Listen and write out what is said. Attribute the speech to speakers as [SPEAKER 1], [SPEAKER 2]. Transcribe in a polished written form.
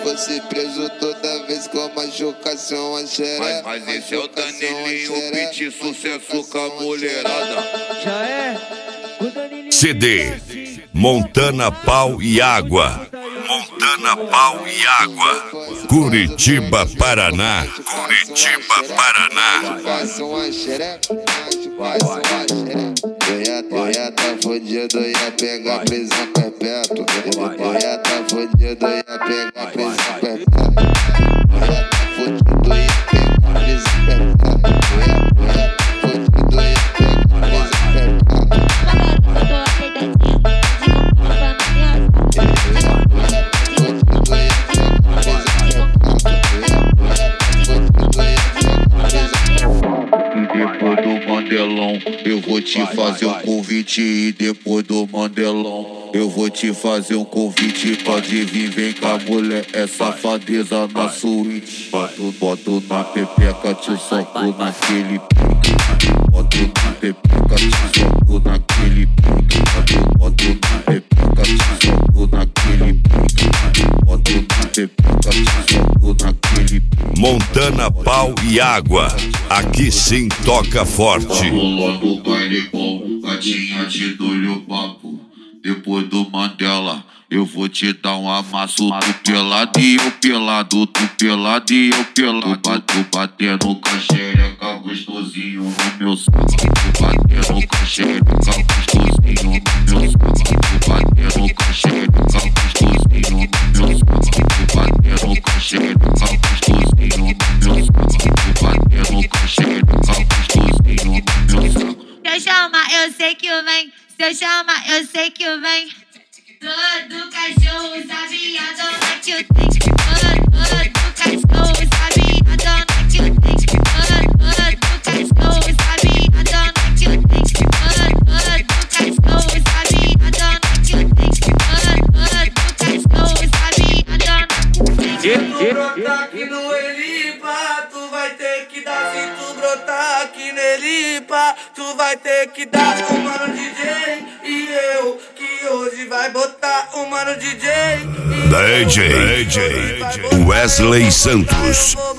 [SPEAKER 1] fosse preso toda vez com machucação a xereca.
[SPEAKER 2] Mas esse é o Danilinho, o beat sucesso com a mulherada.
[SPEAKER 3] Já é o Danilinho.
[SPEAKER 4] CD Montana Pau e Água. Montana Pau e Água. Curitiba, Paraná. Curitiba, Paraná.
[SPEAKER 1] Machucação a xereca, machucação a xereca. Eu ia tá fudido, ia pegar prisão perpétua. Eu ia tá fudido, ia pegar prisão perpétua. Eu ia tá fudido, ia pegar prisão perpétua. Eu ia tá fudido, ia pegar prisão perpétua.
[SPEAKER 2] Depois do Mandelão, eu vou te fazer um convite. E depois do Mandelão, eu vou te fazer um convite. Pode vir, vem cá, mulher, é safadeza na suíte. Boto na pepeca, te soco naquele pique. Boto na pepeca, te soco naquele pique. Boto na pepeca, te soco naquele pique. Boto na pepeca, te soco naquele pique.
[SPEAKER 4] Montana Pau e Água. Aqui sim toca forte.
[SPEAKER 2] Rolou no baile bom, gatinha de dolho papo. Depois do Mandela, eu vou te dar um amasso. Tu pelado e eu pelado, tu pelado e eu pelado. Tu batendo com a xereca gostosinho no meu saco. Tu batendo com a xereca gostosinho no meu saco. Tu batendo com a xereca gostosinho no meu saco. Tu batendo com a xereca gostosinho no meu saco. Tu batendo com a xereca gostosinho no meu saco.
[SPEAKER 5] Se eu chamar, eu sei que vem. Se eu chamar, eu sei que vem. Todo cachorro sabe a dona que eu tenho. Todo cachorro sabe a dona que eu tenho. Todo cachorro sabe a dona que eu tenho. Todo cachorro sabe a dona que eu tenho. Todo cachorro sabe a dona que eu tenho.
[SPEAKER 6] Se tu brotar aqui no Elipa, tu vai ter que dar. Se tu brotar aqui no Elipa, tu vai ter que dar. O mano DJ e eu, que hoje vai botar o mano DJ.
[SPEAKER 4] DJ Wesley Santos.